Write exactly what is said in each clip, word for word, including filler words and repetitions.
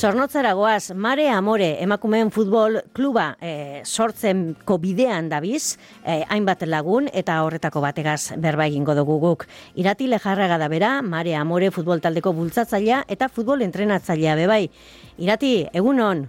Zornotzara goaz, Mare Amore emakumeen futbol kluba e, sortzenko bidean dabiz, e, hainbat lagun eta horretako bategaz berba egingo dugu guk. Irati Lejarraga da bera, Mare Amore futbol taldeko bultzatzailea eta futbol entrenatzailea bebai. Irati, egunon?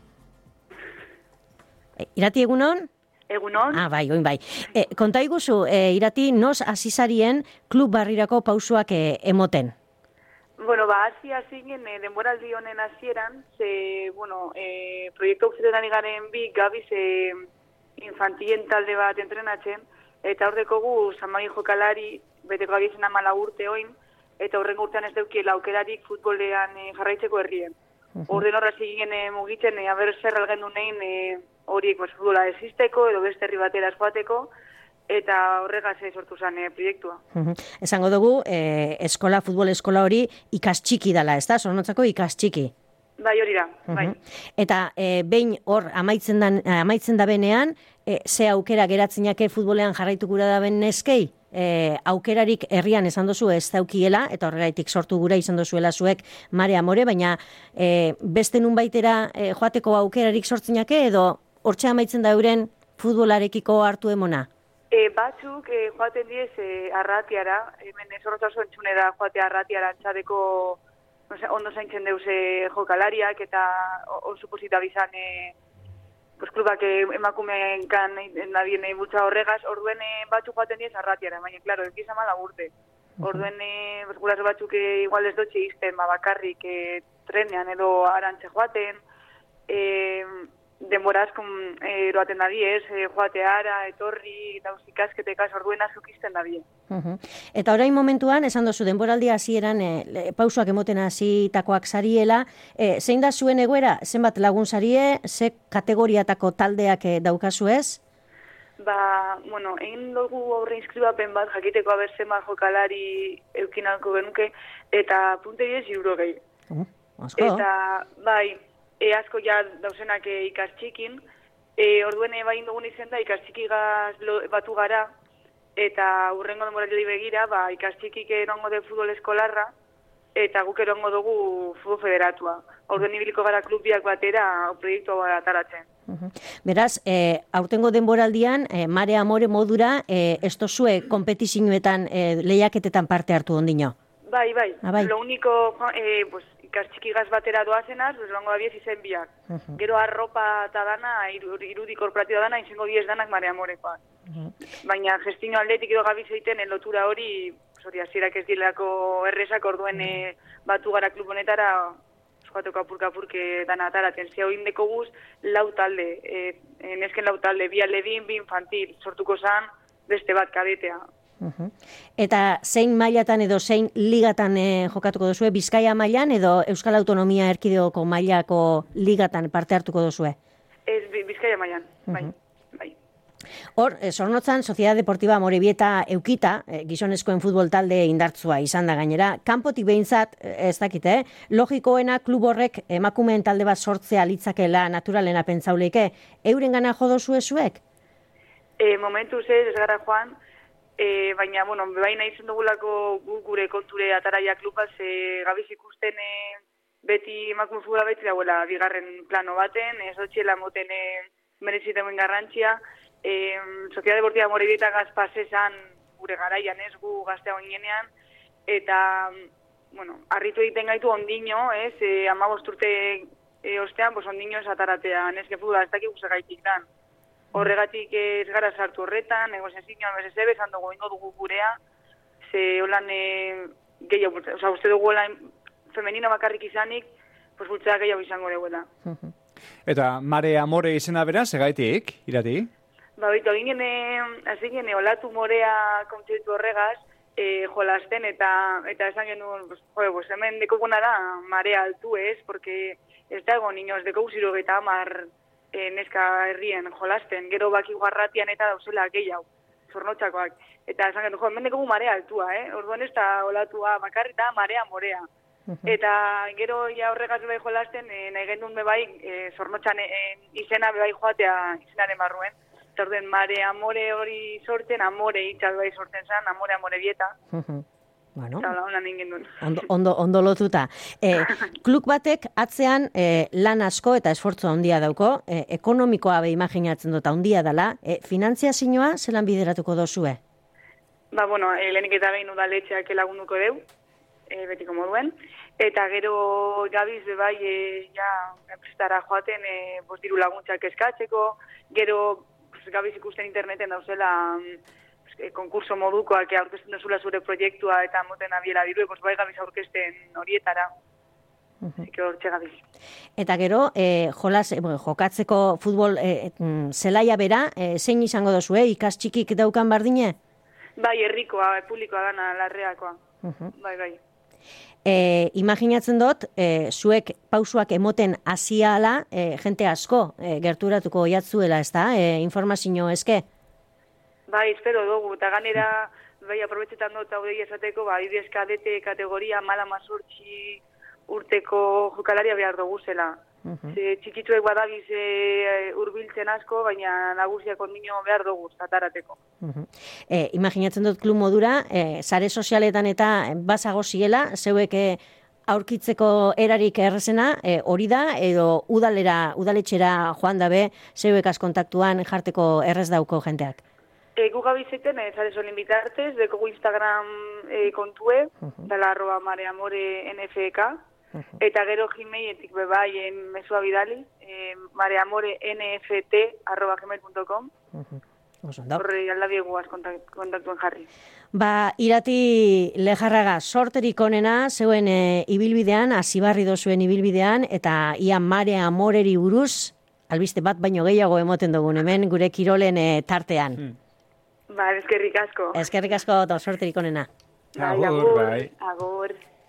E, Irati, egunon? Egunon. Ah, bai, oin bai. E, konta iguzu, e, Irati, nos azizarien klub barrirako pausuak e, emoten? Bueno, ba, hasi hasi ginen eh, denboraldi honen hasieran, ze, bueno, eh, proiektu okzidetan igaren bi gabiz eh, infantilien talde bat entrenatzen, eta horreko gu, Samari jokalari, beteko agizena amala urte oin, eta horrengo urtean ez deukiela aukerarik futbolean eh, jarraitzeko herrien. Orden horra ziginen eh, mugitzen, eh, aber zer algen dunein eh, horiek pues, futbola existeko, edo beste herri batera eskuateko, eta horregaz sortu zen e, proiektua. Uhum. Esango dugu, e, eskola, futbol eskola hori ikastxiki dela, ez da? Zornotzako ikastxiki. Bai, hori da, bai. Eta e, behin hor amaitzen, dan, amaitzen da benean, e, ze aukera geratzinake futbolean jarraitu gura da ben neskei? E, aukerarik herrian esan dozu ez daukiela, eta horregaitik sortu gura izan dozuela zuek Mare Amore, baina e, beste nun baitera e, joateko aukerarik sortzinake, edo hortxe amaitzen da euren futbolarekiko hartu emona? E, batzuk e, joaten diez e, arratiara, hemen Zornotza entzune da joatea arratiara antxadeko no sé, ondo zaintzen deuz e, jokalariak eta oso posita bizan e, pues, klubak e, emakumeen kan nadien e, bultza horregaz, orduen e, batzuk joaten diez arratiara, baina, klaro, ekiz amala urte. Orduen e, guraso batzuk e, igual ez dutxe izten, ba, bakarrik e, trenean edo arantxe joaten, e, denbora askun eroaten da diez, e, joateara, etorri, dauz ikasketekaz, orduen azuk izten da die. Uh-huh. Eta orain momentuan, esan dozu, denboraldi hasieran e, pausoak emoten hasitakoak zariela, e, zein da zuen egoera, zenbat lagun zarie, ze kategoriatako taldeak e, daukazu ez? Ba, bueno, egin dugu aurre inskribapen bat, jakiteko aber zenbat jokalari eukinalko genuke, eta punte diez euro gehi. Uh, asko. Eta, bai, E, asko ja dauzenak e, ikastxikin, e, orduen e, bain dugun izen da ikastxikigaz batu gara, eta urrengo denboraldi begira, ba, ikastxikik erongo de futbol eskolarra, eta guk erongo dugu futbol federatua. Orduen ibiliko gara klubiak batera proiektu bat ataratzen. Uh-huh. Beraz, e, aurtengo denboraldian, e, Mare Amore modura, e, ez tozue kompetizioetan, e, lehiaketetan parte hartu ondino? Bai, bai. Ah, bai. Lo único, eh, pues, ikastxikigaz batera doazenaz, pues, lango da biez izen biak. Uh-huh. Gero arropa eta dana, irudi korporatioa dana, izango diez danak Mare Amorekoak. Uh-huh. Baina gestino atletik edo gabiz egiten lotura hori, hori hasierak ez dilako errezak, orduen uh-huh. e, batu gara klub honetara, joateko apurka-apurke dana ataraten. Zea hori indeko guz, lau talde, e, e, nesken lau talde, bi alebin, bi infantil, sortuko zan, beste bat kadetea. Uh-huh. Eta zein mailatan edo zein ligatan eh, jokatuko duzue? Bizkaia mailan edo Euskal Autonomia Erkidegoko mailako ligatan parte hartuko duzue? Ez, Bizkaia mailan, uh-huh. bai. bai. Hor, eh, Zornotzan, Sociedad Deportiva Amorebieta eukita, eh, gizonezkoen futbol talde indartzua izan da gainera. Kanpotik behintzat, eh, ez dakite, eh? logikoena klub horrek emakumeen talde bat sortzea litzakela naturalena pentsauleike. Euren gana jodozue zuek? E, momentuz ez, ez gara joan, E, baina, bueno, baina izan dugulako gu, gure konture ataraia klubaz, e, gabiz ikusten e, beti emakume futbola beti dagoela bigarren plano baten, ez dutxela moten e, merezitemen garrantzia. E, Sociedad Deportiva Amorebieta gazpasezan gure garaian ez gu gaztea oinenean, eta, bueno, harritu egiten gaitu ondino, ez, e, amabost urte e, ostean, pues ondino ez ataratea, neske futbola ez dakik guzti gaitik dan. Horregatik ez gara sartu horretan, negoziazioan bezese, esan dugu ingo dugu gurea, ze holan e, gehiago, oza, uste dugu holan femenino bakarrik izanik, pues bultzea gehiago izango duguela. Eta Mare Amore izena bera, segaitik, Irati? Ba, bitu, egin hasi gene, olatu morea kontzertu horregaz, e, jolasten, eta eta esan genuen, pues, joe, pues, hemen dekoguna da marea altu ez, porque ez dago niños, dekog ziro eta amar, E, neska herrien jolasten, gero baki guarratian eta dauzela gehiago, Zornotzakoak. Eta esan gendu, jo, hemen dekogu marea altua, eh? Orduan ez da olatua bakarri da Marea Morea. Uh-huh. Eta gero ja horregaz bebai jolasten, e, nahi gendun bebai, e, Zornotzan e, izena bebai joatea izenaren barruen. Eta orduen Mare Amore hori sortzen, Amore hitza bebai sortzen zan, Amore Amorebieta. Uh-huh. Bueno, eta hola egin duen. Ondo, ondo, ondo lotuta. E, klub batek atzean e, lan asko eta esfortzu handia dauko, e, ekonomikoa be imaginatzen dut handia dela, e, finantziazioa zelan bideratuko dozue? Ba, bueno, e, lehenik eta behin udaletxeak lagunduko deu, e, betiko moduen, eta gero gabiz bebai, e, ja, enprestara joaten, e, bost diru laguntzak eskatzeko, gero pues, gabiz ikusten interneten dauzela pues, konkurso modukoak aurkezten duzula zure proiektua eta moten abiela diru, pues, bai gabiz aurkezten horietara. Así que hortxe gabiz. Eta gero, e, jolas, e, jokatzeko futbol e, zelaia bera, e, zein izango dozue, ikas txikik daukan bardine? Bai, herrikoa, publikoa dana, larreakoa. Uh-huh. Bai, bai. E, imaginatzen dut, e, zuek pausuak emoten hasiala, e, jente asko e, gerturatuko jatzuela, ez da, e, informazio eske? Bai, espero dugu, eta ganera, bai, aprobetxetan dut haudei esateko, bai, bidez kadete kategoria mala mazortzi urteko jokalaria behar dugu zela. Uh-huh. Txikitzuek badabiz e, urbiltzen asko, baina nagusiak ondino behar dugu, zatarateko. Uh-huh. E, imaginatzen dut klub modura, e, sare sozialetan eta bazago ziela, zeuek e, aurkitzeko erarik errezena, e, hori da, edo udalera, udaletxera joan dabe, zeuekaz kontaktuan jarteko errez dauko jenteak? E, gu gabizeten, e, sare solin bitartez, dekogu Instagram e, kontue, uh-huh. dala arroba mareamore nfk, uh-huh. eta gero gmailetik bebaien mesua bidali, e, mareamore nft arroba gmail punto com, uh-huh. horre aldabieguaz kontaktuen jarri. Ba, Irati Lejarraga, sorterik onena, zeuen e, ibilbidean, hasibarri dozuen ibilbidean, eta ia Mare Amoreri buruz, albiste bat baino gehiago emoten dugun hemen, gure kirolen e, tartean. Hmm. Ba, eskerrik asko. Eskerrik asko, eta sorterik onena. Agur, bai. Agur.